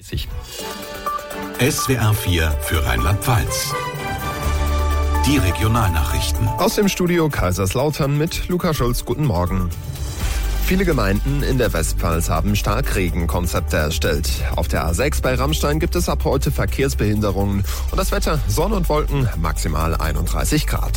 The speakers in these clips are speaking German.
SWR 4 für Rheinland-Pfalz. Die Regionalnachrichten. Aus dem Studio Kaiserslautern mit Luca Schulz. Guten Morgen. Viele Gemeinden in der Westpfalz haben Starkregenkonzepte erstellt. Auf der A6 bei Rammstein gibt es ab heute Verkehrsbehinderungen. Und das Wetter, Sonne und Wolken, maximal 31 Grad.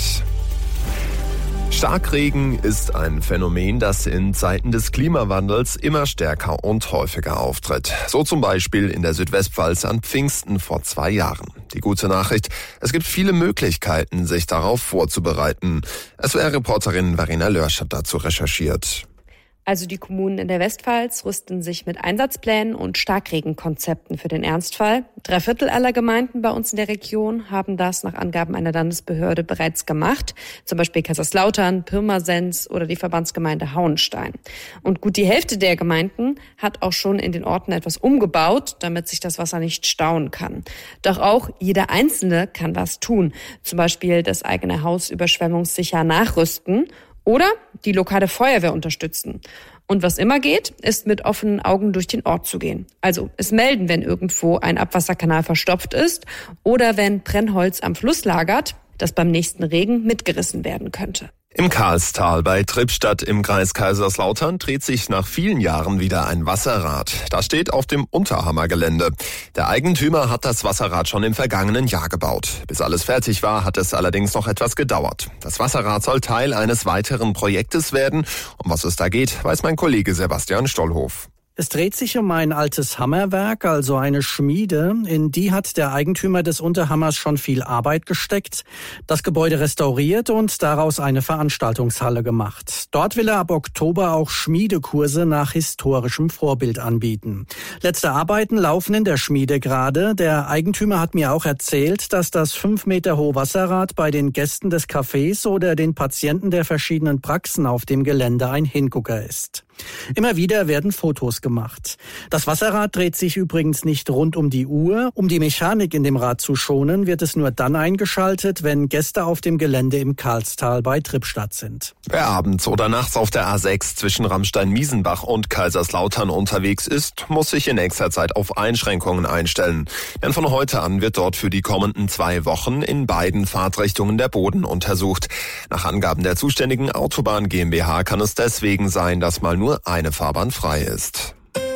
Starkregen ist ein Phänomen, das in Zeiten des Klimawandels immer stärker und häufiger auftritt. So zum Beispiel in der Südwestpfalz an Pfingsten vor 2 Jahren. Die gute Nachricht, es gibt viele Möglichkeiten, sich darauf vorzubereiten. SWR-Reporterin Verena Lörsch hat dazu recherchiert. Also die Kommunen in der Westpfalz rüsten sich mit Einsatzplänen und Starkregenkonzepten für den Ernstfall. 3/4 aller Gemeinden bei uns in der Region haben das nach Angaben einer Landesbehörde bereits gemacht. Zum Beispiel Kaiserslautern, Pirmasens oder die Verbandsgemeinde Hauenstein. Und gut die Hälfte der Gemeinden hat auch schon in den Orten etwas umgebaut, damit sich das Wasser nicht stauen kann. Doch auch jeder Einzelne kann was tun. Zum Beispiel das eigene Haus überschwemmungssicher nachrüsten oder die lokale Feuerwehr unterstützen. Und was immer geht, ist mit offenen Augen durch den Ort zu gehen. Also es melden, wenn irgendwo ein Abwasserkanal verstopft ist oder wenn Brennholz am Fluss lagert, das beim nächsten Regen mitgerissen werden könnte. Im Karlstal bei Trippstadt im Kreis Kaiserslautern dreht sich nach vielen Jahren wieder ein Wasserrad. Das steht auf dem Unterhammer-Gelände. Der Eigentümer hat das Wasserrad schon im vergangenen Jahr gebaut. Bis alles fertig war, hat es allerdings noch etwas gedauert. Das Wasserrad soll Teil eines weiteren Projektes werden. Um was es da geht, weiß mein Kollege Sebastian Stollhof. Es dreht sich um ein altes Hammerwerk, also eine Schmiede. In die hat der Eigentümer des Unterhammers schon viel Arbeit gesteckt, das Gebäude restauriert und daraus eine Veranstaltungshalle gemacht. Dort will er ab Oktober auch Schmiedekurse nach historischem Vorbild anbieten. Letzte Arbeiten laufen in der Schmiede gerade. Der Eigentümer hat mir auch erzählt, dass das 5 Meter hohe Wasserrad bei den Gästen des Cafés oder den Patienten der verschiedenen Praxen auf dem Gelände ein Hingucker ist. Immer wieder werden Fotos gemacht. Das Wasserrad dreht sich übrigens nicht rund um die Uhr. Um die Mechanik in dem Rad zu schonen, wird es nur dann eingeschaltet, wenn Gäste auf dem Gelände im Karlstal bei Trippstadt sind. Wer abends oder nachts auf der A6 zwischen Rammstein-Miesenbach und Kaiserslautern unterwegs ist, muss sich in nächster Zeit auf Einschränkungen einstellen. Denn von heute an wird dort für die kommenden 2 Wochen in beiden Fahrtrichtungen der Boden untersucht. Nach Angaben der zuständigen Autobahn GmbH kann es deswegen sein, dass mal nur eine Fahrbahn frei ist.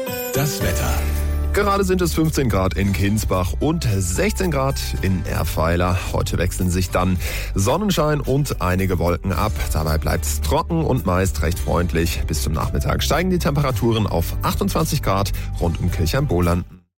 Das Wetter. Gerade sind es 15 Grad in Kinsbach und 16 Grad in Erfeiler. Heute wechseln sich dann Sonnenschein und einige Wolken ab. Dabei bleibt es trocken und meist recht freundlich. Bis zum Nachmittag steigen die Temperaturen auf 28 Grad rund um Kirchheim-Bohlanden.